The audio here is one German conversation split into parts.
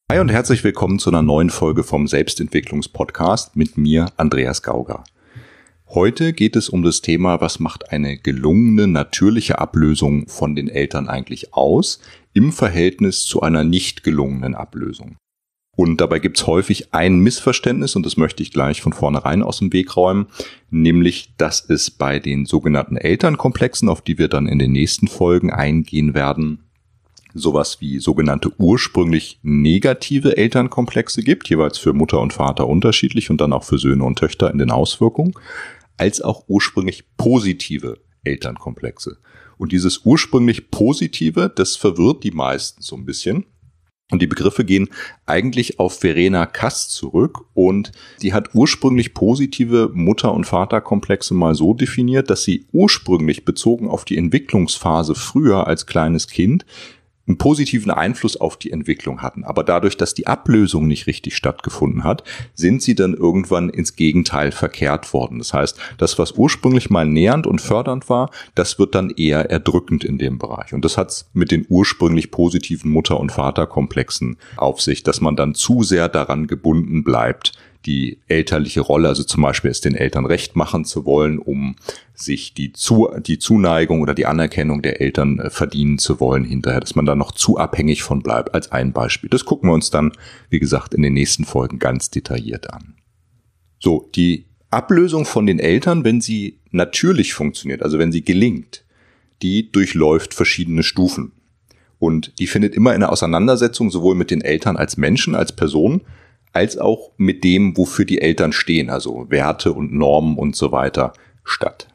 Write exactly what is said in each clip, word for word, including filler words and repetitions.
Hi und herzlich willkommen zu einer neuen Folge vom Selbstentwicklungspodcast mit mir, Andreas Gauger. Heute geht es um das Thema, was macht eine gelungene, natürliche Ablösung von den Eltern eigentlich aus im Verhältnis zu einer nicht gelungenen Ablösung. Und dabei gibt es häufig ein Missverständnis und das möchte ich gleich von vornherein aus dem Weg räumen, nämlich, dass es bei den sogenannten Elternkomplexen, auf die wir dann in den nächsten Folgen eingehen werden, sowas wie sogenannte ursprünglich negative Elternkomplexe gibt, jeweils für Mutter und Vater unterschiedlich und dann auch für Söhne und Töchter in den Auswirkungen, als auch ursprünglich positive Elternkomplexe. Und dieses ursprünglich Positive, das verwirrt die meisten so ein bisschen. Und die Begriffe gehen eigentlich auf Verena Kass zurück und die hat ursprünglich positive Mutter- und Vaterkomplexe mal so definiert, dass sie ursprünglich bezogen auf die Entwicklungsphase früher als kleines Kind einen positiven Einfluss auf die Entwicklung hatten. Aber dadurch, dass die Ablösung nicht richtig stattgefunden hat, sind sie dann irgendwann ins Gegenteil verkehrt worden. Das heißt, das, was ursprünglich mal nähernd und fördernd war, das wird dann eher erdrückend in dem Bereich. Und das hat's mit den ursprünglich positiven Mutter- und Vaterkomplexen auf sich, dass man dann zu sehr daran gebunden bleibt, die elterliche Rolle, also zum Beispiel es den Eltern recht machen zu wollen, um sich die, zu, die Zuneigung oder die Anerkennung der Eltern äh, verdienen zu wollen hinterher, dass man da noch zu abhängig von bleibt, als ein Beispiel. Das gucken wir uns dann, wie gesagt, in den nächsten Folgen ganz detailliert an. So, die Ablösung von den Eltern, wenn sie natürlich funktioniert, also wenn sie gelingt, die durchläuft verschiedene Stufen. Und die findet immer in einer Auseinandersetzung sowohl mit den Eltern als Menschen, als Personen, als auch mit dem, wofür die Eltern stehen, also Werte und Normen und so weiter, statt.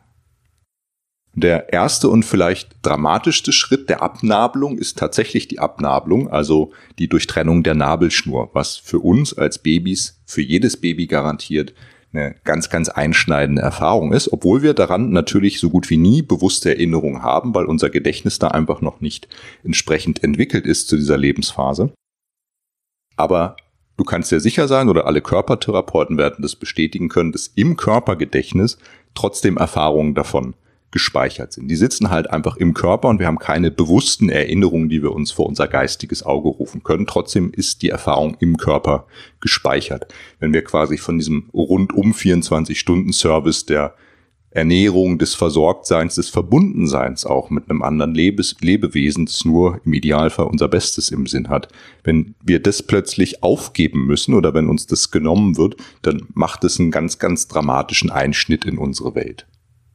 Der erste und vielleicht dramatischste Schritt der Abnabelung ist tatsächlich die Abnabelung, also die Durchtrennung der Nabelschnur, was für uns als Babys, für jedes Baby garantiert, eine ganz, ganz einschneidende Erfahrung ist, obwohl wir daran natürlich so gut wie nie bewusste Erinnerung haben, weil unser Gedächtnis da einfach noch nicht entsprechend entwickelt ist zu dieser Lebensphase. Aber du kannst dir sicher sein, oder alle Körpertherapeuten werden das bestätigen können, dass im Körpergedächtnis trotzdem Erfahrungen davon gespeichert sind. Die sitzen halt einfach im Körper und wir haben keine bewussten Erinnerungen, die wir uns vor unser geistiges Auge rufen können. Trotzdem ist die Erfahrung im Körper gespeichert. Wenn wir quasi von diesem rundum vierundzwanzig-Stunden-Service der Ernährung, des Versorgtseins, des Verbundenseins auch mit einem anderen Lebes- Lebewesen, das nur im Idealfall unser Bestes im Sinn hat. Wenn wir das plötzlich aufgeben müssen oder wenn uns das genommen wird, dann macht es einen ganz, ganz dramatischen Einschnitt in unsere Welt.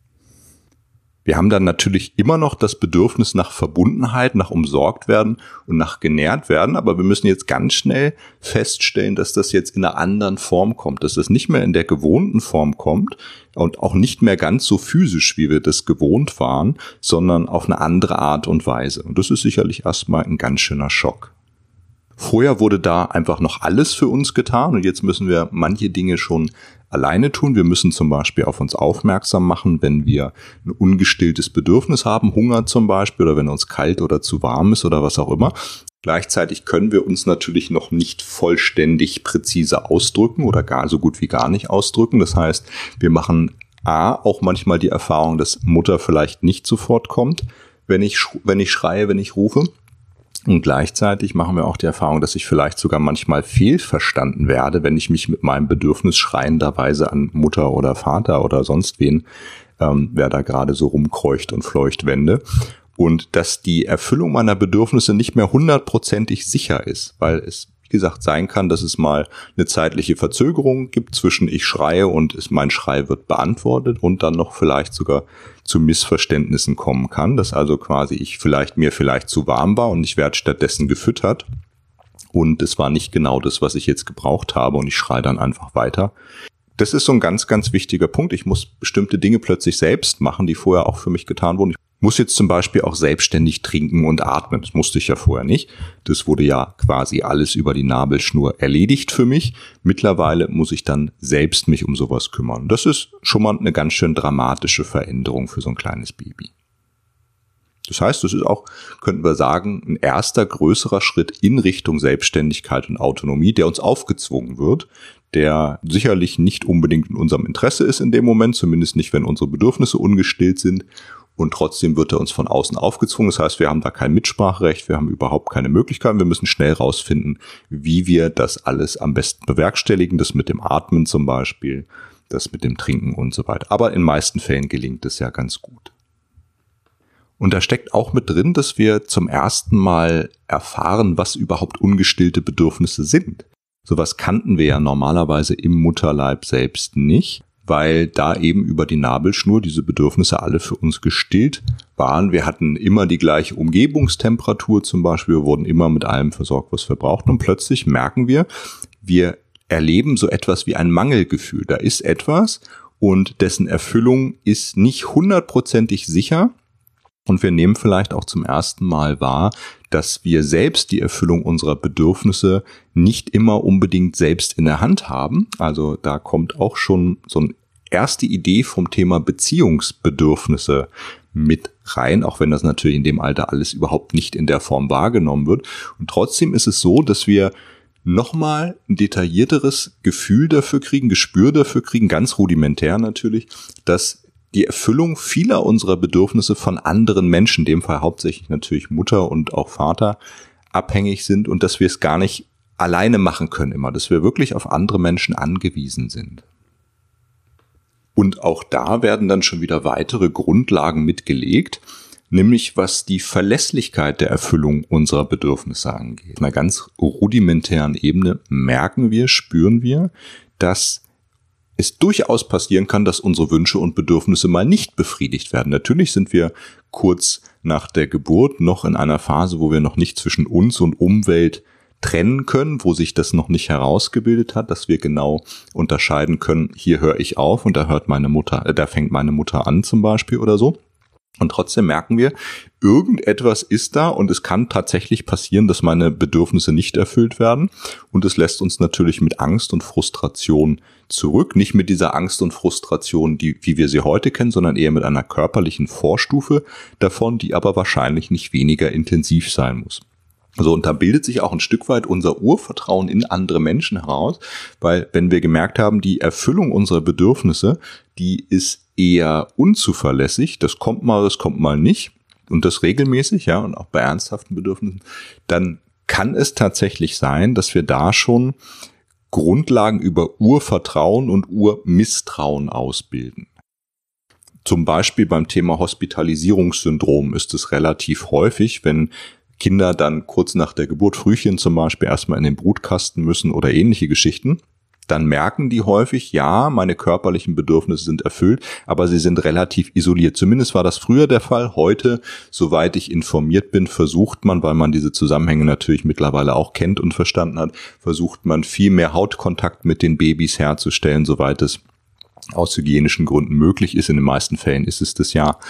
Wir haben dann natürlich immer noch das Bedürfnis nach Verbundenheit, nach umsorgt werden und nach genährt werden, aber wir müssen jetzt ganz schnell feststellen, dass das jetzt in einer anderen Form kommt, dass das nicht mehr in der gewohnten Form kommt und auch nicht mehr ganz so physisch, wie wir das gewohnt waren, sondern auf eine andere Art und Weise. Und das ist sicherlich erstmal ein ganz schöner Schock. Vorher wurde da einfach noch alles für uns getan und jetzt müssen wir manche Dinge schon alleine tun. Wir müssen zum Beispiel auf uns aufmerksam machen, wenn wir ein ungestilltes Bedürfnis haben, Hunger zum Beispiel, oder wenn uns kalt oder zu warm ist oder was auch immer. Gleichzeitig können wir uns natürlich noch nicht vollständig präzise ausdrücken oder gar so gut wie gar nicht ausdrücken. Das heißt, wir machen A, auch manchmal die Erfahrung, dass Mutter vielleicht nicht sofort kommt, wenn ich, wenn ich schreie, wenn ich rufe. Und gleichzeitig machen wir auch die Erfahrung, dass ich vielleicht sogar manchmal fehlverstanden werde, wenn ich mich mit meinem Bedürfnis schreienderweise an Mutter oder Vater oder sonst wen, ähm, wer da gerade so rumkreucht und fleucht, wende. Und dass die Erfüllung meiner Bedürfnisse nicht mehr hundertprozentig sicher ist, weil es, wie gesagt, sein kann, dass es mal eine zeitliche Verzögerung gibt zwischen ich schreie und es, mein Schrei wird beantwortet und dann noch vielleicht sogar zu Missverständnissen kommen kann, dass also quasi ich vielleicht mir vielleicht zu warm war und ich werde stattdessen gefüttert und es war nicht genau das, was ich jetzt gebraucht habe und ich schreie dann einfach weiter. Das ist so ein ganz, ganz wichtiger Punkt. Ich muss bestimmte Dinge plötzlich selbst machen, die vorher auch für mich getan wurden. Ich muss jetzt zum Beispiel auch selbstständig trinken und atmen. Das musste ich ja vorher nicht. Das wurde ja quasi alles über die Nabelschnur erledigt für mich. Mittlerweile muss ich dann selbst mich um sowas kümmern. Das ist schon mal eine ganz schön dramatische Veränderung für so ein kleines Baby. Das heißt, das ist auch, könnten wir sagen, ein erster größerer Schritt in Richtung Selbstständigkeit und Autonomie, der uns aufgezwungen wird, der sicherlich nicht unbedingt in unserem Interesse ist in dem Moment, zumindest nicht, wenn unsere Bedürfnisse ungestillt sind. und trotzdem wird er uns von außen aufgezwungen. Das heißt, wir haben da kein Mitspracherecht, wir haben überhaupt keine Möglichkeiten. Wir müssen schnell rausfinden, wie wir das alles am besten bewerkstelligen. Das mit dem Atmen zum Beispiel, das mit dem Trinken und so weiter. Aber in meisten Fällen gelingt es ja ganz gut. Und da steckt auch mit drin, dass wir zum ersten Mal erfahren, was überhaupt ungestillte Bedürfnisse sind. Sowas kannten wir ja normalerweise im Mutterleib selbst nicht, weil da eben über die Nabelschnur diese Bedürfnisse alle für uns gestillt waren. Wir hatten immer die gleiche Umgebungstemperatur zum Beispiel, wir wurden immer mit allem versorgt, was wir brauchten. Und plötzlich merken wir, wir erleben so etwas wie ein Mangelgefühl. Da ist etwas und dessen Erfüllung ist nicht hundertprozentig sicher. Und wir nehmen vielleicht auch zum ersten Mal wahr, dass wir selbst die Erfüllung unserer Bedürfnisse nicht immer unbedingt selbst in der Hand haben. Also da kommt auch schon so eine erste Idee vom Thema Beziehungsbedürfnisse mit rein, auch wenn das natürlich in dem Alter alles überhaupt nicht in der Form wahrgenommen wird. Und trotzdem ist es so, dass wir nochmal ein detaillierteres Gefühl dafür kriegen, Gespür dafür kriegen, ganz rudimentär natürlich, dass die Erfüllung vieler unserer Bedürfnisse von anderen Menschen, in dem Fall hauptsächlich natürlich Mutter und auch Vater, abhängig sind und dass wir es gar nicht alleine machen können immer, dass wir wirklich auf andere Menschen angewiesen sind. Und auch da werden dann schon wieder weitere Grundlagen mitgelegt, nämlich was die Verlässlichkeit der Erfüllung unserer Bedürfnisse angeht. Auf einer ganz rudimentären Ebene merken wir, spüren wir, dass es durchaus passieren kann, dass unsere Wünsche und Bedürfnisse mal nicht befriedigt werden. Natürlich sind wir kurz nach der Geburt noch in einer Phase, wo wir noch nicht zwischen uns und Umwelt trennen können, wo sich das noch nicht herausgebildet hat, dass wir genau unterscheiden können, hier höre ich auf und da hört meine Mutter, äh, da fängt meine Mutter an zum Beispiel oder so. Und trotzdem merken wir, irgendetwas ist da und es kann tatsächlich passieren, dass meine Bedürfnisse nicht erfüllt werden. Und es lässt uns natürlich mit Angst und Frustration zurück. Nicht mit dieser Angst und Frustration, die, wie wir sie heute kennen, sondern eher mit einer körperlichen Vorstufe davon, die aber wahrscheinlich nicht weniger intensiv sein muss. So, und da bildet sich auch ein Stück weit unser Urvertrauen in andere Menschen heraus, weil wenn wir gemerkt haben, die Erfüllung unserer Bedürfnisse, die ist eher unzuverlässig, das kommt mal, das kommt mal nicht und das regelmäßig, ja, und auch bei ernsthaften Bedürfnissen, dann kann es tatsächlich sein, dass wir da schon Grundlagen über Urvertrauen und Urmisstrauen ausbilden. Zum Beispiel beim Thema Hospitalisierungssyndrom ist es relativ häufig, wenn Kinder dann kurz nach der Geburt, Frühchen zum Beispiel, erstmal in den Brutkasten müssen oder ähnliche Geschichten, dann merken die häufig, ja, meine körperlichen Bedürfnisse sind erfüllt, aber sie sind relativ isoliert. Zumindest war das früher der Fall. Heute, soweit ich informiert bin, versucht man, weil man diese Zusammenhänge natürlich mittlerweile auch kennt und verstanden hat, versucht man viel mehr Hautkontakt mit den Babys herzustellen, soweit es aus hygienischen Gründen möglich ist. In den meisten Fällen ist es das ja.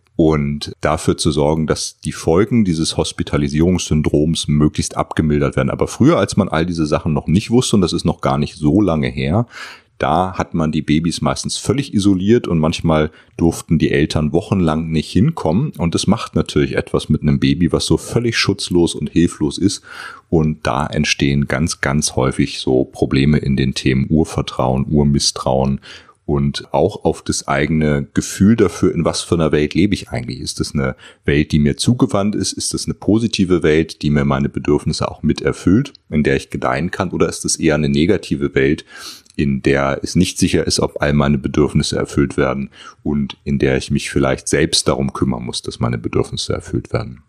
Und dafür zu sorgen, dass die Folgen dieses Hospitalisierungssyndroms möglichst abgemildert werden. Aber früher, als man all diese Sachen noch nicht wusste, und das ist noch gar nicht so lange her, da hat man die Babys meistens völlig isoliert und manchmal durften die Eltern wochenlang nicht hinkommen. Und das macht natürlich etwas mit einem Baby, was so völlig schutzlos und hilflos ist. Und da entstehen ganz, ganz häufig so Probleme in den Themen Urvertrauen, Urmisstrauen, und auch auf das eigene Gefühl dafür, in was für einer Welt lebe ich eigentlich. Ist das eine Welt, die mir zugewandt ist? Ist das eine positive Welt, die mir meine Bedürfnisse auch mit erfüllt, in der ich gedeihen kann? Oder ist das eher eine negative Welt, in der es nicht sicher ist, ob all meine Bedürfnisse erfüllt werden und in der ich mich vielleicht selbst darum kümmern muss, dass meine Bedürfnisse erfüllt werden?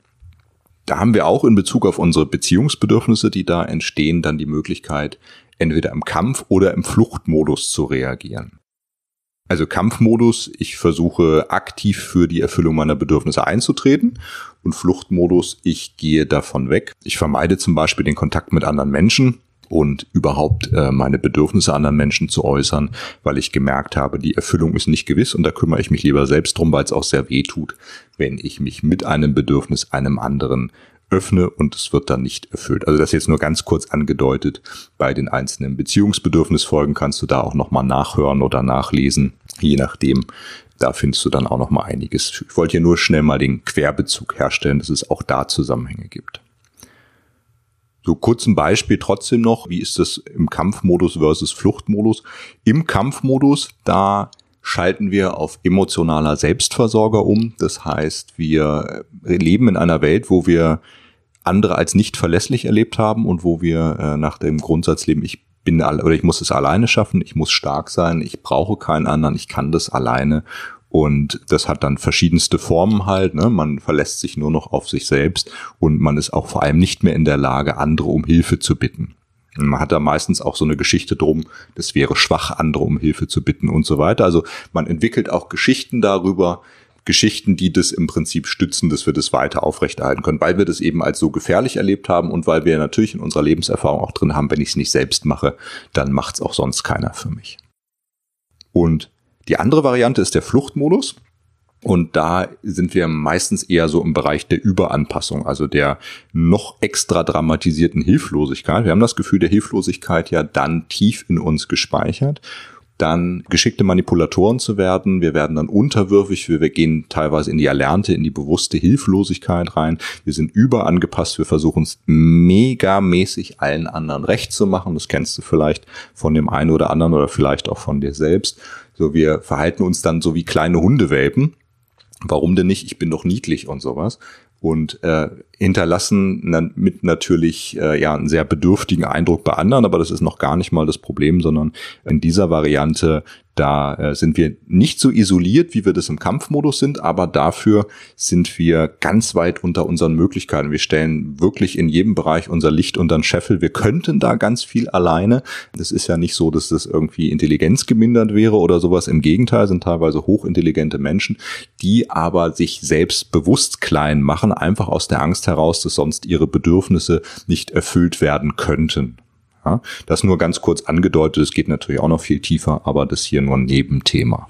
Da haben wir auch in Bezug auf unsere Beziehungsbedürfnisse, die da entstehen, dann die Möglichkeit, entweder im Kampf- oder im Fluchtmodus zu reagieren. Also Kampfmodus, ich versuche aktiv für die Erfüllung meiner Bedürfnisse einzutreten, und Fluchtmodus, ich gehe davon weg. Ich vermeide zum Beispiel den Kontakt mit anderen Menschen und überhaupt äh, meine Bedürfnisse anderen Menschen zu äußern, weil ich gemerkt habe, die Erfüllung ist nicht gewiss und da kümmere ich mich lieber selbst drum, weil es auch sehr weh tut, wenn ich mich mit einem Bedürfnis einem anderen öffne und es wird dann nicht erfüllt. Also das jetzt nur ganz kurz angedeutet. Bei den einzelnen Beziehungsbedürfnisfolgen kannst du da auch nochmal nachhören oder nachlesen, je nachdem. Da findest du dann auch nochmal einiges. Ich wollte hier nur schnell mal den Querbezug herstellen, dass es auch da Zusammenhänge gibt. So kurz ein Beispiel trotzdem noch. Wie ist das im Kampfmodus versus Fluchtmodus? Im Kampfmodus, da schalten wir auf emotionaler Selbstversorger um. Das heißt, wir leben in einer Welt, wo wir andere als nicht verlässlich erlebt haben und wo wir äh, nach dem Grundsatz leben, ich bin oder ich muss es alleine schaffen, ich muss stark sein, ich brauche keinen anderen, ich kann das alleine. Und das hat dann verschiedenste Formen halt, ne? Man verlässt sich nur noch auf sich selbst und man ist auch vor allem nicht mehr in der Lage, andere um Hilfe zu bitten. Und man hat da meistens auch so eine Geschichte drum, das wäre schwach, andere um Hilfe zu bitten und so weiter. Also man entwickelt auch Geschichten darüber, Geschichten, die das im Prinzip stützen, dass wir das weiter aufrechterhalten können, weil wir das eben als so gefährlich erlebt haben und weil wir natürlich in unserer Lebenserfahrung auch drin haben, wenn ich es nicht selbst mache, dann macht es auch sonst keiner für mich. Und die andere Variante ist der Fluchtmodus. Und da sind wir meistens eher so im Bereich der Überanpassung, also der noch extra dramatisierten Hilflosigkeit. Wir haben das Gefühl der Hilflosigkeit ja dann tief in uns gespeichert, dann geschickte Manipulatoren zu werden. Wir werden dann unterwürfig, wir, wir gehen teilweise in die erlernte, in die bewusste Hilflosigkeit rein. Wir sind überangepasst, wir versuchen es megamäßig allen anderen recht zu machen. Das kennst du vielleicht von dem einen oder anderen oder vielleicht auch von dir selbst. So, wir verhalten uns dann so wie kleine Hundewelpen. Warum denn nicht? Ich bin doch niedlich und sowas. Und äh, hinterlassen dann mit natürlich äh, ja einen sehr bedürftigen Eindruck bei anderen, aber das ist noch gar nicht mal das Problem, sondern in dieser Variante, da äh, sind wir nicht so isoliert, wie wir das im Kampfmodus sind, aber dafür sind wir ganz weit unter unseren Möglichkeiten. Wir stellen wirklich in jedem Bereich unser Licht unter den Scheffel. Wir könnten da ganz viel alleine. Es ist ja nicht so, dass das irgendwie Intelligenz gemindert wäre oder sowas. Im Gegenteil, sind teilweise hochintelligente Menschen, die aber sich selbst bewusst klein machen, einfach aus der Angst heraus, dass sonst ihre Bedürfnisse nicht erfüllt werden könnten. Ja, das nur ganz kurz angedeutet, es geht natürlich auch noch viel tiefer, aber das hier nur ein Nebenthema.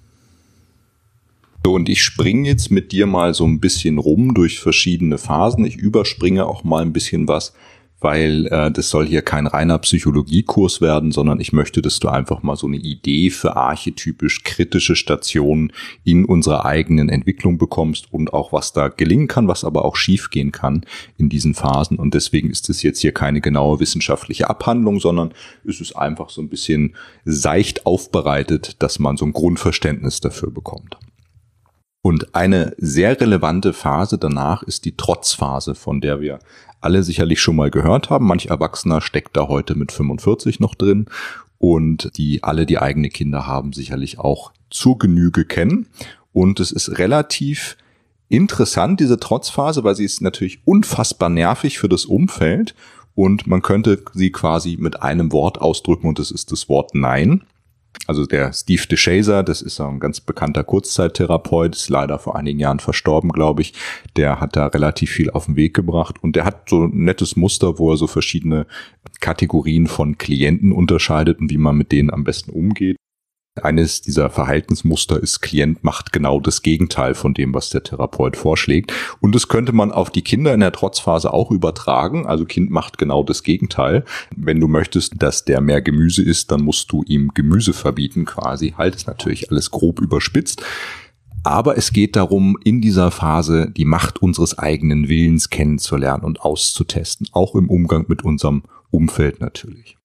So, und ich springe jetzt mit dir mal so ein bisschen rum durch verschiedene Phasen. Ich überspringe auch mal ein bisschen was, weil äh, das soll hier kein reiner Psychologiekurs werden, sondern ich möchte, dass du einfach mal so eine Idee für archetypisch kritische Stationen in unserer eigenen Entwicklung bekommst und auch was da gelingen kann, was aber auch schief gehen kann in diesen Phasen. Und deswegen ist es jetzt hier keine genaue wissenschaftliche Abhandlung, sondern es ist einfach so ein bisschen seicht aufbereitet, dass man so ein Grundverständnis dafür bekommt. Und eine sehr relevante Phase danach ist die Trotzphase, von der wir alle sicherlich schon mal gehört haben. Manch Erwachsener steckt da heute mit fünfundvierzig noch drin und die alle, die eigene Kinder haben, sicherlich auch zur Genüge kennen. Und es ist relativ interessant, diese Trotzphase, weil sie ist natürlich unfassbar nervig für das Umfeld und man könnte sie quasi mit einem Wort ausdrücken und das ist das Wort Nein. Also der Steve DeShazer, das ist ein ganz bekannter Kurzzeittherapeut, ist leider vor einigen Jahren verstorben, glaube ich. Der hat da relativ viel auf den Weg gebracht und der hat so ein nettes Muster, wo er so verschiedene Kategorien von Klienten unterscheidet und wie man mit denen am besten umgeht. Eines dieser Verhaltensmuster ist, Klient macht genau das Gegenteil von dem, was der Therapeut vorschlägt. Und das könnte man auf die Kinder in der Trotzphase auch übertragen. Also Kind macht genau das Gegenteil. Wenn du möchtest, dass der mehr Gemüse isst, dann musst du ihm Gemüse verbieten quasi. Halt, ist natürlich alles grob überspitzt. Aber es geht darum, in dieser Phase die Macht unseres eigenen Willens kennenzulernen und auszutesten. Auch im Umgang mit unserem Umfeld natürlich.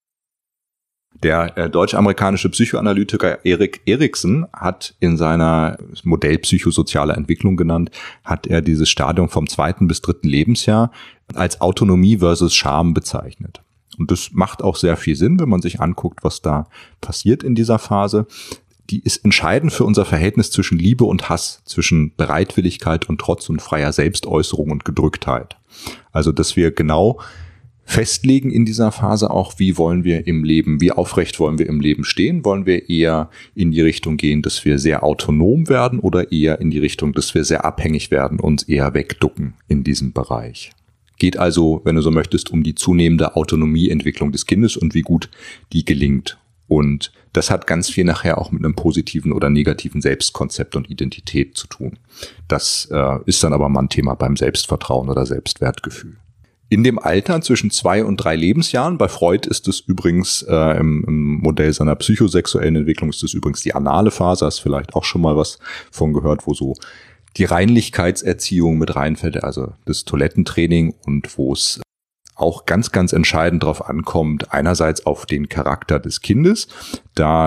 Der äh, deutsch-amerikanische Psychoanalytiker Erik Erikson hat in seiner Modell psychosozialer Entwicklung genannt, hat er dieses Stadium vom zweiten bis dritten Lebensjahr als Autonomie versus Scham bezeichnet. Und das macht auch sehr viel Sinn, wenn man sich anguckt, was da passiert in dieser Phase. Die ist entscheidend für unser Verhältnis zwischen Liebe und Hass, zwischen Bereitwilligkeit und Trotz und freier Selbstäußerung und Gedrücktheit. Also, dass wir genau festlegen in dieser Phase auch, wie wollen wir im Leben, wie aufrecht wollen wir im Leben stehen? Wollen wir eher in die Richtung gehen, dass wir sehr autonom werden oder eher in die Richtung, dass wir sehr abhängig werden und eher wegducken in diesem Bereich? Geht also, wenn du so möchtest, um die zunehmende Autonomieentwicklung des Kindes und wie gut die gelingt. Und das hat ganz viel nachher auch mit einem positiven oder negativen Selbstkonzept und Identität zu tun. Das äh, ist dann aber mal ein Thema beim Selbstvertrauen oder Selbstwertgefühl. In dem Alter zwischen zwei und drei Lebensjahren, bei Freud ist es übrigens äh, im, im Modell seiner psychosexuellen Entwicklung ist es übrigens die anale Phase, hast vielleicht auch schon mal was von gehört, wo so die Reinlichkeitserziehung mit reinfällt, also das Toilettentraining und wo es auch ganz, ganz entscheidend drauf ankommt, einerseits auf den Charakter des Kindes, da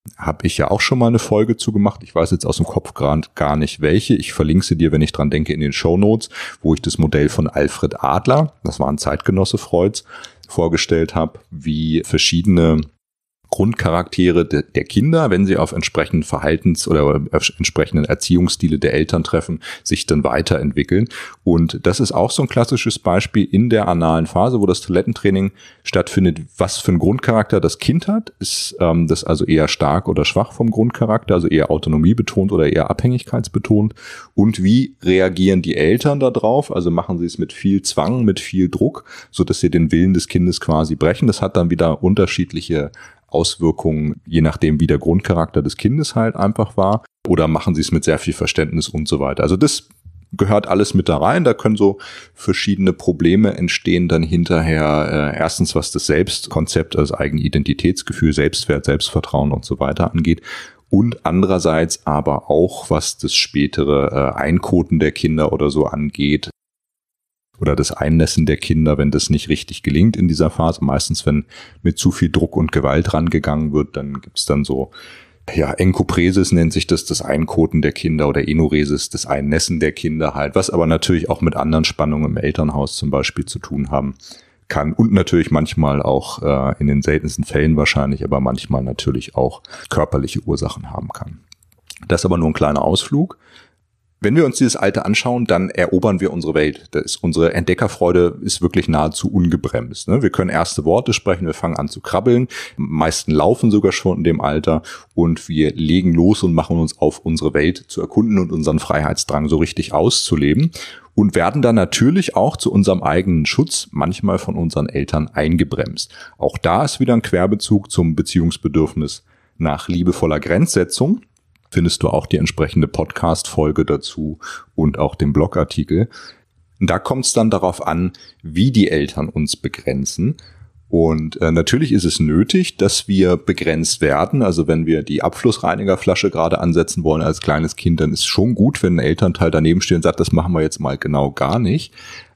Habe ich ja auch schon mal eine Folge zu gemacht. Ich weiß jetzt aus dem Kopf gerade gar nicht welche. Ich verlinke sie dir, wenn ich dran denke, in den Shownotes, wo ich das Modell von Alfred Adler, das war ein Zeitgenosse Freuds, vorgestellt habe, wie verschiedene Grundcharaktere de, der Kinder, wenn sie auf entsprechenden Verhaltens- oder entsprechenden Erziehungsstile der Eltern treffen, sich dann weiterentwickeln. Und das ist auch so ein klassisches Beispiel in der analen Phase, wo das Toilettentraining stattfindet. Was für ein Grundcharakter das Kind hat, ist ähm, das also eher stark oder schwach vom Grundcharakter, also eher autonomiebetont oder eher abhängigkeitsbetont. Und wie reagieren die Eltern darauf? Also machen sie es mit viel Zwang, mit viel Druck, so dass sie den Willen des Kindes quasi brechen. Das hat dann wieder unterschiedliche Auswirkungen, je nachdem, wie der Grundcharakter des Kindes halt einfach war, oder machen sie es mit sehr viel Verständnis und so weiter. Also das gehört alles mit da rein. Da können so verschiedene Probleme entstehen dann hinterher. Äh, erstens, was das Selbstkonzept, also das eigene Identitätsgefühl, Selbstwert, Selbstvertrauen und so weiter angeht. Und andererseits aber auch, was das spätere äh, Einkoten der Kinder oder so angeht. Oder das Einnässen der Kinder, wenn das nicht richtig gelingt in dieser Phase. Meistens, wenn mit zu viel Druck und Gewalt rangegangen wird, dann gibt's dann so, ja, Enkopresis nennt sich das, das Einkoten der Kinder, oder Enuresis, das Einnässen der Kinder halt, was aber natürlich auch mit anderen Spannungen im Elternhaus zum Beispiel zu tun haben kann. Und natürlich manchmal auch, äh, in den seltensten Fällen wahrscheinlich, aber manchmal natürlich auch körperliche Ursachen haben kann. Das ist aber nur ein kleiner Ausflug. Wenn wir uns dieses Alter anschauen, dann erobern wir unsere Welt. Das ist, unsere Entdeckerfreude ist wirklich nahezu ungebremst. Ne? Wir können erste Worte sprechen, wir fangen an zu krabbeln. Die meisten laufen sogar schon in dem Alter und wir legen los und machen uns auf, unsere Welt zu erkunden und unseren Freiheitsdrang so richtig auszuleben und werden dann natürlich auch zu unserem eigenen Schutz manchmal von unseren Eltern eingebremst. Auch da ist wieder ein Querbezug zum Beziehungsbedürfnis nach liebevoller Grenzsetzung. Findest du auch die entsprechende Podcast-Folge dazu und auch den Blogartikel. Da kommt es dann darauf an, wie die Eltern uns begrenzen. Und äh, natürlich ist es nötig, dass wir begrenzt werden. Also wenn wir die Abflussreinigerflasche gerade ansetzen wollen als kleines Kind, dann ist es schon gut, wenn ein Elternteil daneben steht und sagt, das machen wir jetzt mal genau gar nicht.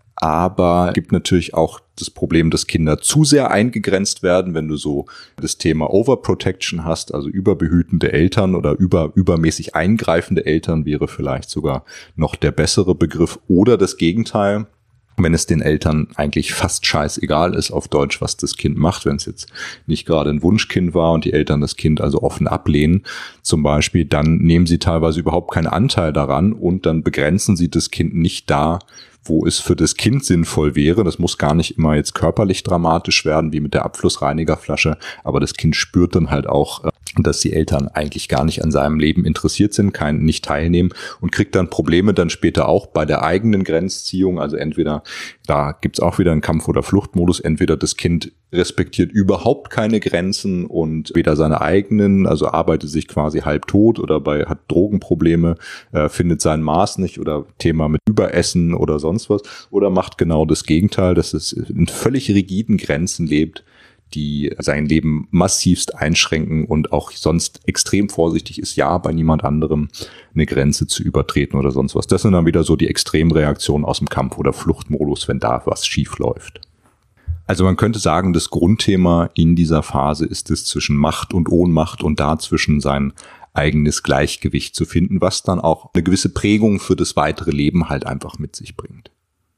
Aber es gibt natürlich auch das Problem, dass Kinder zu sehr eingegrenzt werden, wenn du so das Thema Overprotection hast, also überbehütende Eltern oder über, übermäßig eingreifende Eltern wäre vielleicht sogar noch der bessere Begriff, oder das Gegenteil, wenn es den Eltern eigentlich fast scheißegal ist, auf Deutsch, was das Kind macht, wenn es jetzt nicht gerade ein Wunschkind war und die Eltern das Kind also offen ablehnen zum Beispiel, dann nehmen sie teilweise überhaupt keinen Anteil daran und dann begrenzen sie das Kind nicht da, wo es für das Kind sinnvoll wäre. Das muss gar nicht immer jetzt körperlich dramatisch werden, wie mit der Abflussreinigerflasche, aber das Kind spürt dann halt auch, dass die Eltern eigentlich gar nicht an seinem Leben interessiert sind, kein, nicht teilnehmen und kriegt dann Probleme dann später auch bei der eigenen Grenzziehung. Also entweder, da gibt's auch wieder einen Kampf- oder Fluchtmodus, entweder das Kind respektiert überhaupt keine Grenzen und weder seine eigenen, also arbeitet sich quasi halb tot oder bei hat Drogenprobleme, äh, findet sein Maß nicht oder Thema mit Überessen oder sonst was, oder macht genau das Gegenteil, dass es in völlig rigiden Grenzen lebt, die sein Leben massivst einschränken und auch sonst extrem vorsichtig ist, ja, bei niemand anderem eine Grenze zu übertreten oder sonst was. Das sind dann wieder so die Extremreaktionen aus dem Kampf- oder Fluchtmodus, wenn da was schief läuft. Also man könnte sagen, das Grundthema in dieser Phase ist es, zwischen Macht und Ohnmacht und dazwischen sein eigenes Gleichgewicht zu finden, was dann auch eine gewisse Prägung für das weitere Leben halt einfach mit sich bringt.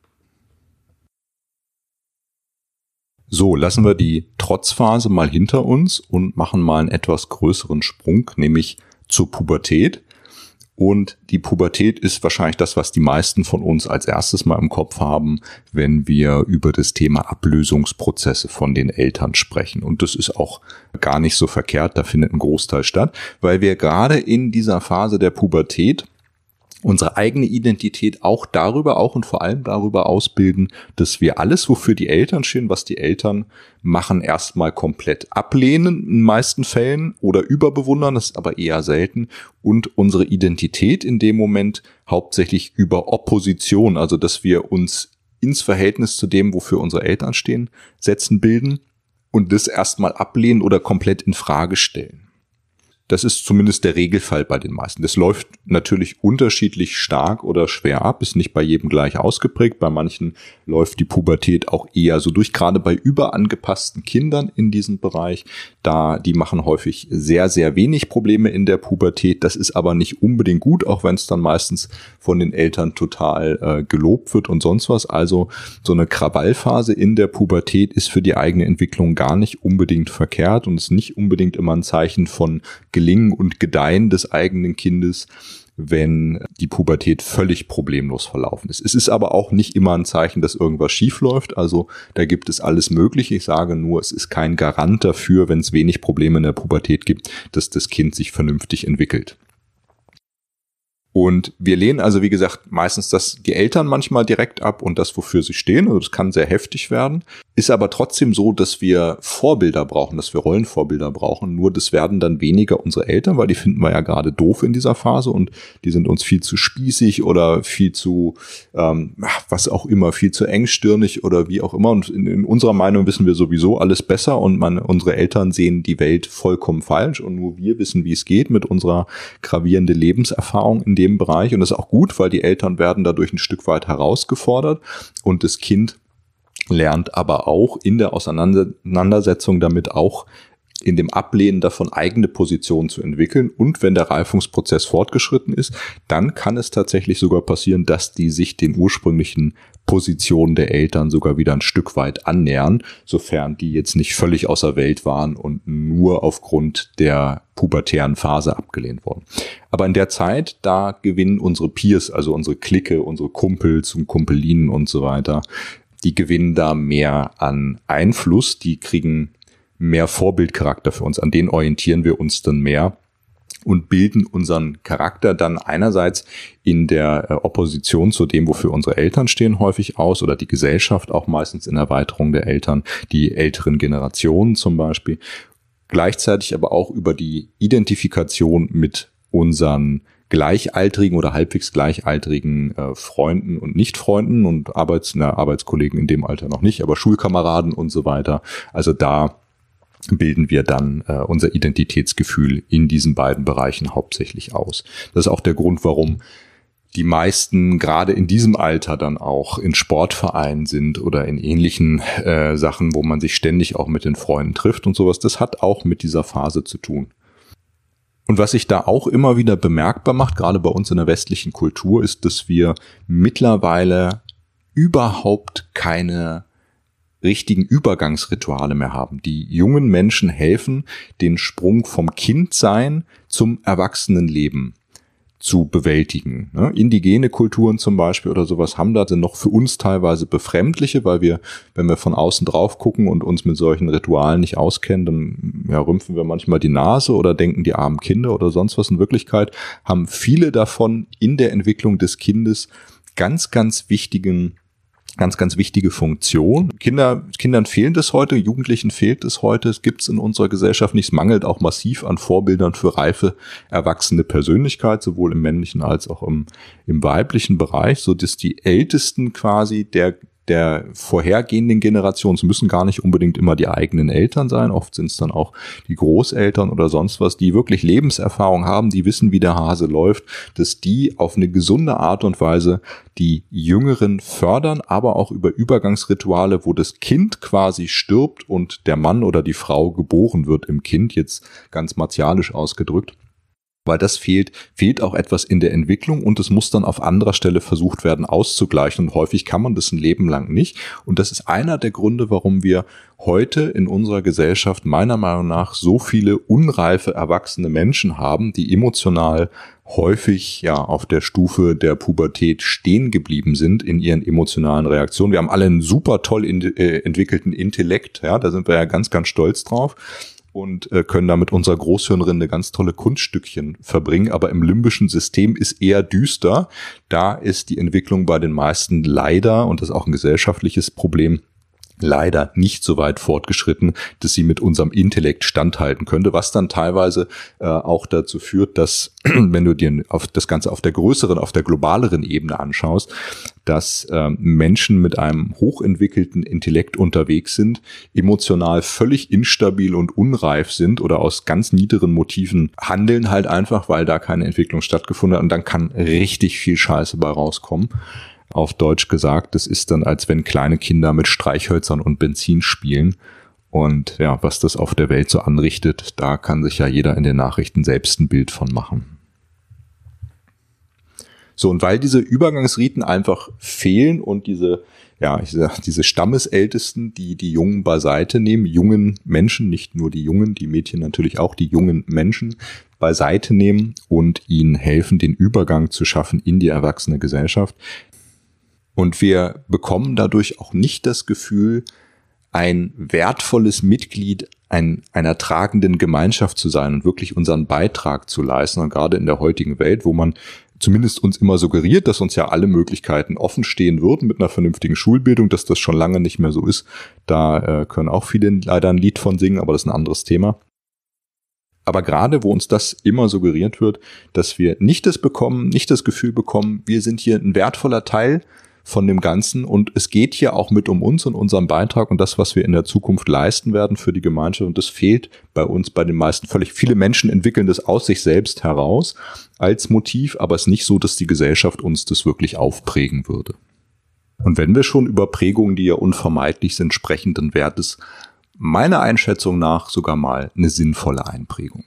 So, lassen wir die Trotzphase mal hinter uns und machen mal einen etwas größeren Sprung, nämlich zur Pubertät. Und die Pubertät ist wahrscheinlich das, was die meisten von uns als erstes mal im Kopf haben, wenn wir über das Thema Ablösungsprozesse von den Eltern sprechen. Und das ist auch gar nicht so verkehrt, da findet ein Großteil statt, weil wir gerade in dieser Phase der Pubertät unsere eigene Identität auch darüber, auch und vor allem darüber ausbilden, dass wir alles, wofür die Eltern stehen, was die Eltern machen, erstmal komplett ablehnen in den meisten Fällen oder überbewundern, das ist aber eher selten, und unsere Identität in dem Moment hauptsächlich über Opposition, also dass wir uns ins Verhältnis zu dem, wofür unsere Eltern stehen, setzen, bilden und das erstmal ablehnen oder komplett in Frage stellen. Das ist zumindest der Regelfall bei den meisten. Das läuft natürlich unterschiedlich stark oder schwer ab, ist nicht bei jedem gleich ausgeprägt. Bei manchen läuft die Pubertät auch eher so durch, gerade bei überangepassten Kindern in diesem Bereich. Da, die machen häufig sehr, sehr wenig Probleme in der Pubertät. Das ist aber nicht unbedingt gut, auch wenn es dann meistens von den Eltern total äh, gelobt wird und sonst was. Also so eine Krawallphase in der Pubertät ist für die eigene Entwicklung gar nicht unbedingt verkehrt und ist nicht unbedingt immer ein Zeichen von Gelingen und Gedeihen des eigenen Kindes, wenn die Pubertät völlig problemlos verlaufen ist. Es ist aber auch nicht immer ein Zeichen, dass irgendwas schief läuft. Also da gibt es alles Mögliche. Ich sage nur, es ist kein Garant dafür, wenn es wenig Probleme in der Pubertät gibt, dass das Kind sich vernünftig entwickelt. Und wir lehnen also, wie gesagt, meistens das, die Eltern manchmal direkt ab und das, wofür sie stehen. Also das kann sehr heftig werden. Ist aber trotzdem so, dass wir Vorbilder brauchen, dass wir Rollenvorbilder brauchen. Nur das werden dann weniger unsere Eltern, weil die finden wir ja gerade doof in dieser Phase und die sind uns viel zu spießig oder viel zu, ähm, was auch immer, viel zu engstirnig oder wie auch immer. Und in, in unserer Meinung wissen wir sowieso alles besser und man, unsere Eltern sehen die Welt vollkommen falsch und nur wir wissen, wie es geht mit unserer gravierenden Lebenserfahrung in dem Bereich. Und das ist auch gut, weil die Eltern werden dadurch ein Stück weit herausgefordert und das Kind lernt aber auch in der Auseinandersetzung damit auch in dem Ablehnen davon eigene Positionen zu entwickeln. Und wenn der Reifungsprozess fortgeschritten ist, dann kann es tatsächlich sogar passieren, dass die sich den ursprünglichen Positionen der Eltern sogar wieder ein Stück weit annähern, sofern die jetzt nicht völlig außer Welt waren und nur aufgrund der pubertären Phase abgelehnt wurden. Aber in der Zeit, da gewinnen unsere Peers, also unsere Clique, unsere Kumpels und Kumpelinen und so weiter, die gewinnen da mehr an Einfluss, die kriegen mehr Vorbildcharakter für uns, an denen orientieren wir uns dann mehr und bilden unseren Charakter dann einerseits in der äh, Opposition zu dem, wofür unsere Eltern stehen, häufig aus oder die Gesellschaft auch meistens in Erweiterung der Eltern, die älteren Generationen zum Beispiel, gleichzeitig aber auch über die Identifikation mit unseren gleichaltrigen oder halbwegs gleichaltrigen äh, Freunden und Nicht-Freunden und Arbeits, na, Arbeitskollegen in dem Alter noch nicht, aber Schulkameraden und so weiter. Also da bilden wir dann äh, unser Identitätsgefühl in diesen beiden Bereichen hauptsächlich aus. Das ist auch der Grund, warum die meisten gerade in diesem Alter dann auch in Sportvereinen sind oder in ähnlichen äh, Sachen, wo man sich ständig auch mit den Freunden trifft und sowas. Das hat auch mit dieser Phase zu tun. Und was sich da auch immer wieder bemerkbar macht, gerade bei uns in der westlichen Kultur, ist, dass wir mittlerweile überhaupt keine richtigen Übergangsrituale mehr haben. Die jungen Menschen helfen, den Sprung vom Kindsein zum Erwachsenenleben zu bewältigen. Indigene Kulturen zum Beispiel oder sowas haben da noch für uns teilweise befremdliche, weil wir, wenn wir von außen drauf gucken und uns mit solchen Ritualen nicht auskennen, dann ja, rümpfen wir manchmal die Nase oder denken die armen Kinder oder sonst was. In Wirklichkeit haben viele davon in der Entwicklung des Kindes ganz, ganz wichtigen Ganz, ganz wichtige Funktion. Kinder, Kindern fehlt es heute, Jugendlichen fehlt es heute. Es gibt es in unserer Gesellschaft nicht. Es mangelt auch massiv an Vorbildern für reife, erwachsene Persönlichkeit, sowohl im männlichen als auch im, im weiblichen Bereich, so dass die Ältesten quasi der der vorhergehenden Generation, es müssen gar nicht unbedingt immer die eigenen Eltern sein, oft sind es dann auch die Großeltern oder sonst was, die wirklich Lebenserfahrung haben, die wissen, wie der Hase läuft, dass die auf eine gesunde Art und Weise die Jüngeren fördern, aber auch über Übergangsrituale, wo das Kind quasi stirbt und der Mann oder die Frau geboren wird im Kind, jetzt ganz martialisch ausgedrückt. Weil das fehlt, fehlt auch etwas in der Entwicklung und es muss dann auf anderer Stelle versucht werden auszugleichen und häufig kann man das ein Leben lang nicht und das ist einer der Gründe, warum wir heute in unserer Gesellschaft meiner Meinung nach so viele unreife, erwachsene Menschen haben, die emotional häufig ja auf der Stufe der Pubertät stehen geblieben sind in ihren emotionalen Reaktionen. Wir haben alle einen super toll in, äh, entwickelten Intellekt, ja, da sind wir ja ganz, ganz stolz drauf. Und äh, können da mit unserer Großhirnrinde ganz tolle Kunststückchen verbringen. Aber im limbischen System ist eher düster. Da ist die Entwicklung bei den meisten leider, und das ist auch ein gesellschaftliches Problem, leider nicht so weit fortgeschritten, dass sie mit unserem Intellekt standhalten könnte, was dann teilweise äh, auch dazu führt, dass, wenn du dir auf das Ganze auf der größeren, auf der globaleren Ebene anschaust, dass äh, Menschen mit einem hochentwickelten Intellekt unterwegs sind, emotional völlig instabil und unreif sind oder aus ganz niederen Motiven handeln halt einfach, weil da keine Entwicklung stattgefunden hat, und dann kann richtig viel Scheiße bei rauskommen. Auf Deutsch gesagt, das ist dann, als wenn kleine Kinder mit Streichhölzern und Benzin spielen. Und ja, was das auf der Welt so anrichtet, da kann sich ja jeder in den Nachrichten selbst ein Bild von machen. So, und weil diese Übergangsriten einfach fehlen und diese, ja, ich sag, diese Stammesältesten, die die Jungen beiseite nehmen, jungen Menschen, nicht nur die Jungen, die Mädchen natürlich auch, die jungen Menschen beiseite nehmen und ihnen helfen, den Übergang zu schaffen in die erwachsene Gesellschaft. Und wir bekommen dadurch auch nicht das Gefühl, ein wertvolles Mitglied ein, einer tragenden Gemeinschaft zu sein und wirklich unseren Beitrag zu leisten. Und gerade in der heutigen Welt, wo man zumindest uns immer suggeriert, dass uns ja alle Möglichkeiten offen stehen würden mit einer vernünftigen Schulbildung, dass das schon lange nicht mehr so ist. Da äh, können auch viele leider ein Lied von singen, aber das ist ein anderes Thema. Aber gerade, wo uns das immer suggeriert wird, dass wir nicht das bekommen, nicht das Gefühl bekommen, wir sind hier ein wertvoller Teil von dem Ganzen, und es geht hier auch mit um uns und unseren Beitrag und das, was wir in der Zukunft leisten werden für die Gemeinschaft, und das fehlt bei uns, bei den meisten völlig. Viele Menschen entwickeln das aus sich selbst heraus als Motiv, aber es ist nicht so, dass die Gesellschaft uns das wirklich aufprägen würde. Und wenn wir schon über Prägungen, die ja unvermeidlich sind, sprechen, dann wäre das meiner Einschätzung nach sogar mal eine sinnvolle Einprägung.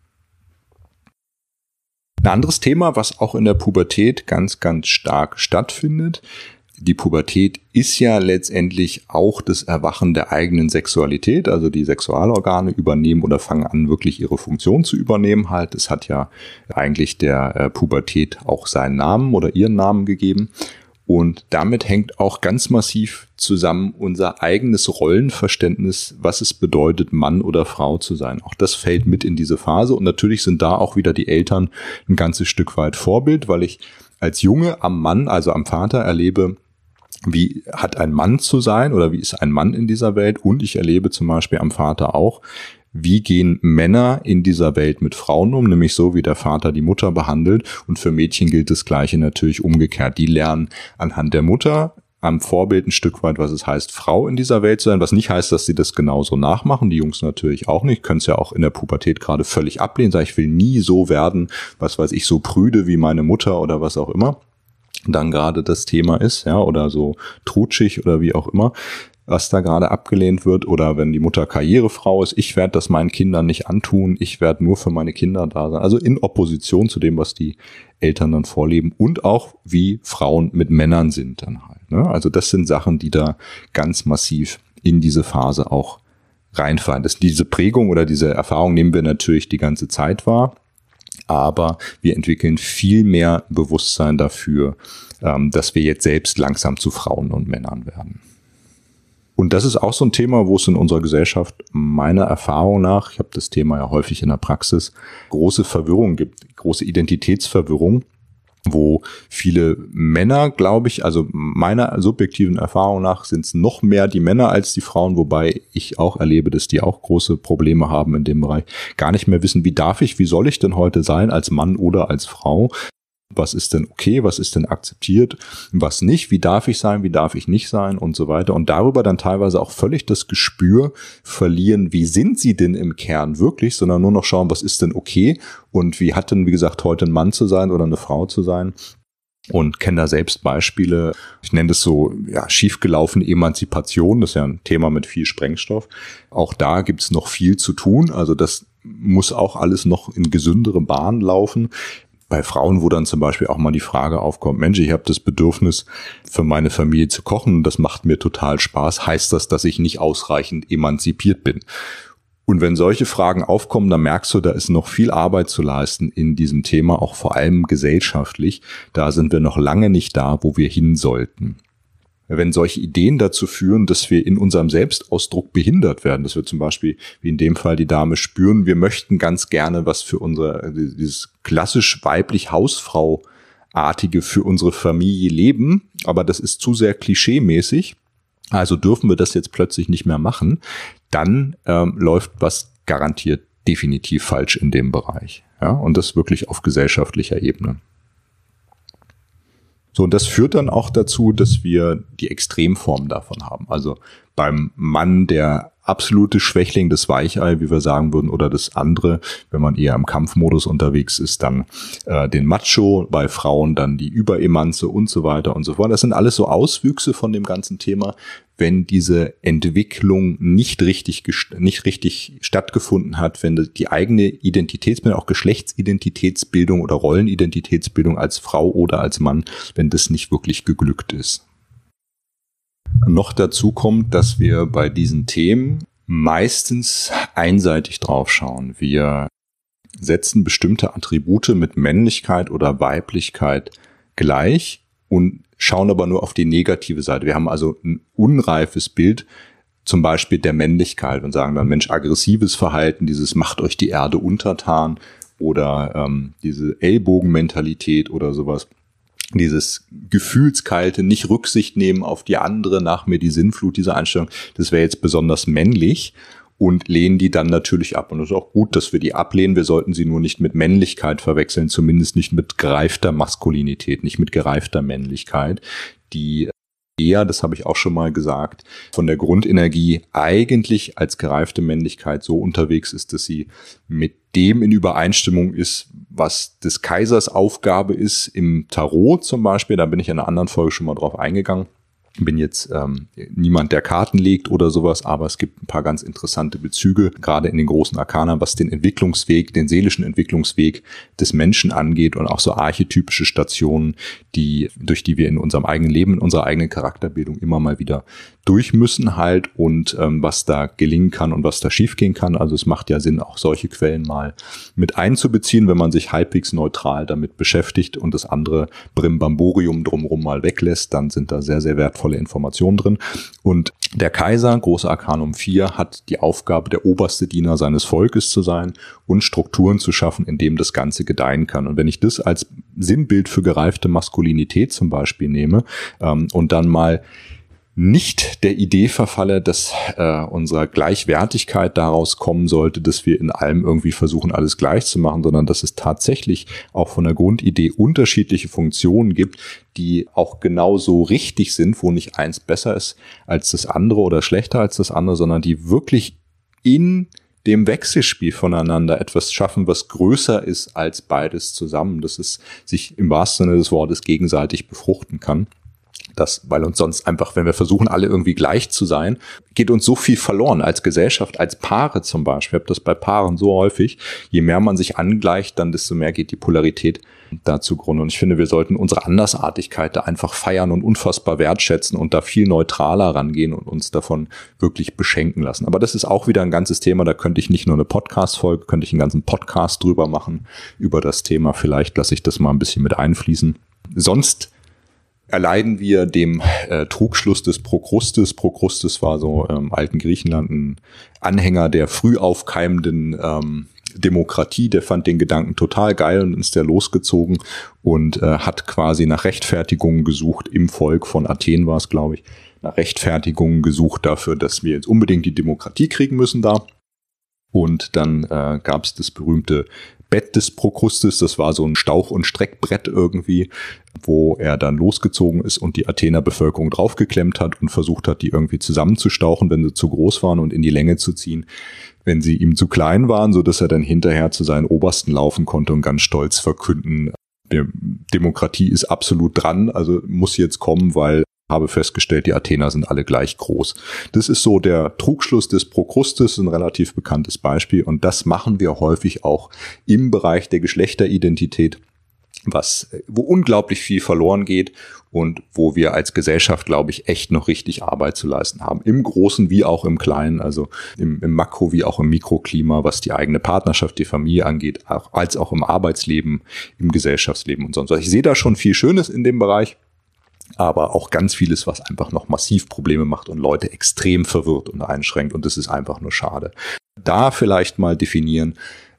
Ein anderes Thema, was auch in der Pubertät ganz, ganz stark stattfindet. Die Pubertät ist ja letztendlich auch das Erwachen der eigenen Sexualität. Also die Sexualorgane übernehmen oder fangen an, wirklich ihre Funktion zu übernehmen. Halt, es hat ja eigentlich der äh, Pubertät auch seinen Namen oder ihren Namen gegeben. Und damit hängt auch ganz massiv zusammen unser eigenes Rollenverständnis, was es bedeutet, Mann oder Frau zu sein. Auch das fällt mit in diese Phase. Und natürlich sind da auch wieder die Eltern ein ganzes Stück weit Vorbild, weil ich als Junge am Mann, also am Vater, erlebe, wie hat ein Mann zu sein oder wie ist ein Mann in dieser Welt. Und ich erlebe zum Beispiel am Vater auch, wie gehen Männer in dieser Welt mit Frauen um, nämlich so, wie der Vater die Mutter behandelt. Und für Mädchen gilt das Gleiche natürlich umgekehrt. Die lernen anhand der Mutter am Vorbild ein Stück weit, was es heißt, Frau in dieser Welt zu sein, was nicht heißt, dass sie das genauso nachmachen. Die Jungs natürlich auch nicht, können es ja auch in der Pubertät gerade völlig ablehnen, sagen, ich will nie so werden, was weiß ich, so prüde wie meine Mutter oder was auch immer dann gerade das Thema ist, ja, oder so trutschig oder wie auch immer, was da gerade abgelehnt wird, oder wenn die Mutter Karrierefrau ist, ich werde das meinen Kindern nicht antun, ich werde nur für meine Kinder da sein. Also in Opposition zu dem, was die Eltern dann vorleben, und auch wie Frauen mit Männern sind dann halt. Ne? Also das sind Sachen, die da ganz massiv in diese Phase auch reinfallen. Das, diese Prägung oder diese Erfahrung nehmen wir natürlich die ganze Zeit wahr, aber wir entwickeln viel mehr Bewusstsein dafür, ähm, dass wir jetzt selbst langsam zu Frauen und Männern werden. Und das ist auch so ein Thema, wo es in unserer Gesellschaft meiner Erfahrung nach, ich habe das Thema ja häufig in der Praxis, große Verwirrung gibt, große Identitätsverwirrung, wo viele Männer, glaube ich, also meiner subjektiven Erfahrung nach sind es noch mehr die Männer als die Frauen, wobei ich auch erlebe, dass die auch große Probleme haben in dem Bereich, gar nicht mehr wissen, wie darf ich, wie soll ich denn heute sein als Mann oder als Frau? Was ist denn okay, was ist denn akzeptiert, was nicht, wie darf ich sein, wie darf ich nicht sein und so weiter. Und darüber dann teilweise auch völlig das Gespür verlieren, wie sind sie denn im Kern wirklich, sondern nur noch schauen, was ist denn okay und wie hat denn, wie gesagt, heute ein Mann zu sein oder eine Frau zu sein. Und kenne da selbst Beispiele, ich nenne das so ja, schiefgelaufene Emanzipation, das ist ja ein Thema mit viel Sprengstoff. Auch da gibt es noch viel zu tun, also das muss auch alles noch in gesündere Bahnen laufen. Bei Frauen, wo dann zum Beispiel auch mal die Frage aufkommt, Mensch, ich habe das Bedürfnis, für meine Familie zu kochen und das macht mir total Spaß. Heißt das, dass ich nicht ausreichend emanzipiert bin? Und wenn solche Fragen aufkommen, dann merkst du, da ist noch viel Arbeit zu leisten in diesem Thema, auch vor allem gesellschaftlich. Da sind wir noch lange nicht da, wo wir hin sollten. Wenn solche Ideen dazu führen, dass wir in unserem Selbstausdruck behindert werden, dass wir zum Beispiel, wie in dem Fall die Dame, spüren, wir möchten ganz gerne was für unsere, dieses klassisch weiblich Hausfrau-artige für unsere Familie leben, aber das ist zu sehr klischeemäßig, Also dürfen wir das jetzt plötzlich nicht mehr machen, dann ähm, läuft was garantiert definitiv falsch in dem Bereich. Ja, und das wirklich auf gesellschaftlicher Ebene. So, und das führt dann auch dazu, dass wir die Extremform davon haben. Also beim Mann der absolute Schwächling, das Weichei, wie wir sagen würden, oder das andere, wenn man eher im Kampfmodus unterwegs ist, dann äh, den Macho, bei Frauen dann die Überemanze und so weiter und so fort. Das sind alles so Auswüchse von dem ganzen Thema. Wenn diese Entwicklung nicht richtig nicht richtig stattgefunden hat, wenn die eigene Identitätsbildung, auch Geschlechtsidentitätsbildung oder Rollenidentitätsbildung als Frau oder als Mann, wenn das nicht wirklich geglückt ist. Noch dazu kommt, dass wir bei diesen Themen meistens einseitig draufschauen. Wir setzen bestimmte Attribute mit Männlichkeit oder Weiblichkeit gleich und schauen aber nur auf die negative Seite. Wir haben also ein unreifes Bild, zum Beispiel der Männlichkeit, und sagen dann, Mensch, aggressives Verhalten, dieses macht euch die Erde untertan oder ähm, diese Ellbogenmentalität oder sowas. Dieses gefühlskalte, nicht Rücksicht nehmen auf die andere, nach mir die Sinnflut, diese Einstellung, das wäre jetzt besonders männlich und lehnen die dann natürlich ab. Und es ist auch gut, dass wir die ablehnen. Wir sollten sie nur nicht mit Männlichkeit verwechseln, zumindest nicht mit gereifter Maskulinität, nicht mit gereifter Männlichkeit, die eher, das habe ich auch schon mal gesagt, von der Grundenergie eigentlich als gereifte Männlichkeit so unterwegs ist, dass sie mit dem in Übereinstimmung ist, was des Kaisers Aufgabe ist im Tarot zum Beispiel. Da bin ich in einer anderen Folge schon mal drauf eingegangen. Bin jetzt ähm, niemand, der Karten legt oder sowas, aber es gibt ein paar ganz interessante Bezüge, gerade in den großen Arkana, was den Entwicklungsweg, den seelischen Entwicklungsweg des Menschen angeht und auch so archetypische Stationen, die durch die wir in unserem eigenen Leben, in unserer eigenen Charakterbildung immer mal wieder durch müssen halt und ähm, was da gelingen kann und was da schiefgehen kann. Also es macht ja Sinn, auch solche Quellen mal mit einzubeziehen, wenn man sich halbwegs neutral damit beschäftigt und das andere Brimbamborium drumherum mal weglässt, dann sind da sehr, sehr wertvolle Informationen drin. Und der Kaiser, Große Arkanum vier, hat die Aufgabe, der oberste Diener seines Volkes zu sein und Strukturen zu schaffen, in dem das Ganze gedeihen kann. Und wenn ich das als Sinnbild für gereifte Maskulinität zum Beispiel nehme ähm, und dann mal nicht der Idee verfalle, dass äh, unsere Gleichwertigkeit daraus kommen sollte, dass wir in allem irgendwie versuchen, alles gleich zu machen, sondern dass es tatsächlich auch von der Grundidee unterschiedliche Funktionen gibt, die auch genauso richtig sind, wo nicht eins besser ist als das andere oder schlechter als das andere, sondern die wirklich in dem Wechselspiel voneinander etwas schaffen, was größer ist als beides zusammen, dass es sich im wahrsten Sinne des Wortes gegenseitig befruchten kann. Das, weil uns sonst einfach, wenn wir versuchen, alle irgendwie gleich zu sein, geht uns so viel verloren als Gesellschaft, als Paare zum Beispiel. Ich habe das bei Paaren so häufig. Je mehr man sich angleicht, dann desto mehr geht die Polarität da zugrunde. Und ich finde, wir sollten unsere Andersartigkeit da einfach feiern und unfassbar wertschätzen und da viel neutraler rangehen und uns davon wirklich beschenken lassen. Aber das ist auch wieder ein ganzes Thema. Da könnte ich nicht nur eine Podcast-Folge, könnte ich einen ganzen Podcast drüber machen, über das Thema. Vielleicht lasse ich das mal ein bisschen mit einfließen. Sonst erleiden wir dem äh, Trugschluss des Prokrustes. Prokrustes war so im ähm, alten Griechenland ein Anhänger der früh aufkeimenden ähm, Demokratie. Der fand den Gedanken total geil und ist der losgezogen und äh, hat quasi nach Rechtfertigungen gesucht, im Volk von Athen war es, glaube ich, nach Rechtfertigungen gesucht dafür, dass wir jetzt unbedingt die Demokratie kriegen müssen da. Und dann äh, gab es das berühmte Bett des Prokrustes, das war so ein Stauch- und Streckbrett irgendwie, wo er dann losgezogen ist und die Athener Bevölkerung draufgeklemmt hat und versucht hat, die irgendwie zusammenzustauchen, wenn sie zu groß waren und in die Länge zu ziehen, wenn sie ihm zu klein waren, so dass er dann hinterher zu seinen Obersten laufen konnte und ganz stolz verkünden, die Demokratie ist absolut dran, also muss jetzt kommen, weil habe festgestellt, die Athener sind alle gleich groß. Das ist so der Trugschluss des Prokrustes, ein relativ bekanntes Beispiel. Und das machen wir häufig auch im Bereich der Geschlechteridentität, was, wo unglaublich viel verloren geht und wo wir als Gesellschaft, glaube ich, echt noch richtig Arbeit zu leisten haben. Im Großen wie auch im Kleinen, also im, im Makro- wie auch im Mikroklima, was die eigene Partnerschaft, die Familie angeht, auch, als auch im Arbeitsleben, im Gesellschaftsleben und sonst was. Ich sehe da schon viel Schönes in dem Bereich, aber auch ganz vieles, was einfach noch massiv Probleme macht und Leute extrem verwirrt und einschränkt. Und das ist einfach nur schade. Da vielleicht mal definieren,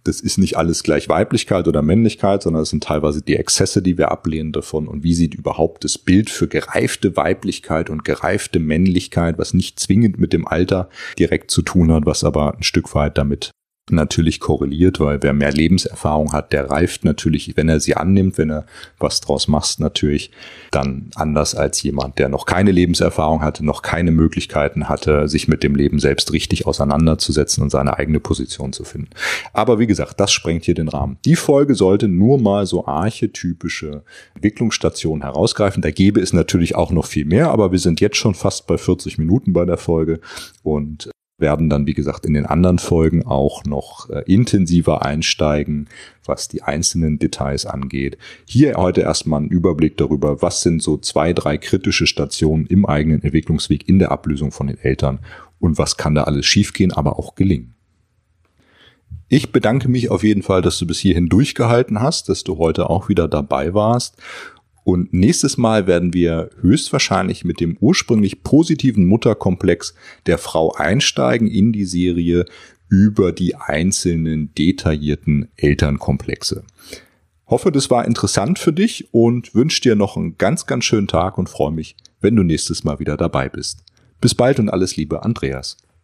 das ist nicht alles gleich Weiblichkeit oder Männlichkeit, sondern es sind teilweise die Exzesse, die wir ablehnen davon. Und wie sieht überhaupt das Bild für gereifte Weiblichkeit und gereifte Männlichkeit, was nicht zwingend mit dem Alter direkt zu tun hat, was aber ein Stück weit damit natürlich korreliert, weil wer mehr Lebenserfahrung hat, der reift natürlich, wenn er sie annimmt, wenn er was draus macht, natürlich dann anders als jemand, der noch keine Lebenserfahrung hatte, noch keine Möglichkeiten hatte, sich mit dem Leben selbst richtig auseinanderzusetzen und seine eigene Position zu finden. Aber wie gesagt, das sprengt hier den Rahmen. Die Folge sollte nur mal so archetypische Entwicklungsstationen herausgreifen. Da gäbe es natürlich auch noch viel mehr, aber wir sind jetzt schon fast bei vierzig Minuten bei der Folge und werden dann, wie gesagt, in den anderen Folgen auch noch äh, intensiver einsteigen, was die einzelnen Details angeht. Hier heute erstmal ein Überblick darüber, was sind so zwei, drei kritische Stationen im eigenen Entwicklungsweg in der Ablösung von den Eltern und was kann da alles schiefgehen, aber auch gelingen. Ich bedanke mich auf jeden Fall, dass du bis hierhin durchgehalten hast, dass du heute auch wieder dabei warst. Und nächstes Mal werden wir höchstwahrscheinlich mit dem ursprünglich positiven Mutterkomplex der Frau einsteigen in die Serie über die einzelnen detaillierten Elternkomplexe. Hoffe, das war interessant für dich und wünsche dir noch einen ganz, ganz schönen Tag und freue mich, wenn du nächstes Mal wieder dabei bist. Bis bald und alles Liebe, Andreas.